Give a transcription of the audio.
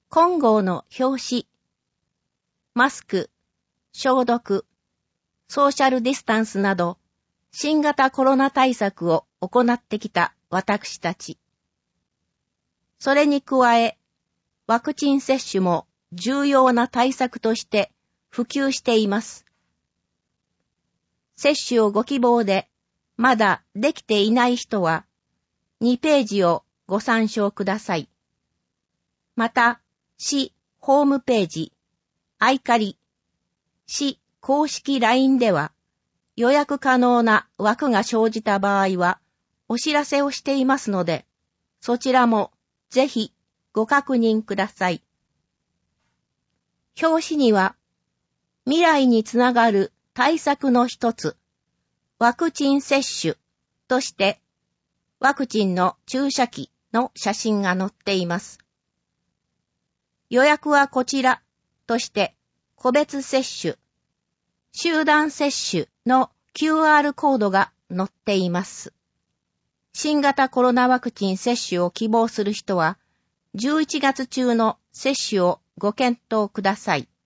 今号の表紙、マスク、消毒、ソーシャルディスタンスなど、新型コロナ対策を行ってきた私たち。それに加え、ワクチン接種も重要な対策として普及しています。接種をご希望で、まだできていない人は、2ページをご参照ください。また、市ホームページ、アイカリ、市公式 LINE では、予約可能な枠が生じた場合は、お知らせをしていますので、そちらもぜひご確認ください。表紙には、未来につながる対策の一つ、ワクチン接種として、ワクチンの注射器の写真が載っています。予約はこちらとして、個別接種、集団接種の QR コードが載っています。新型コロナワクチン接種を希望する人は、11月中の接種をご検討ください。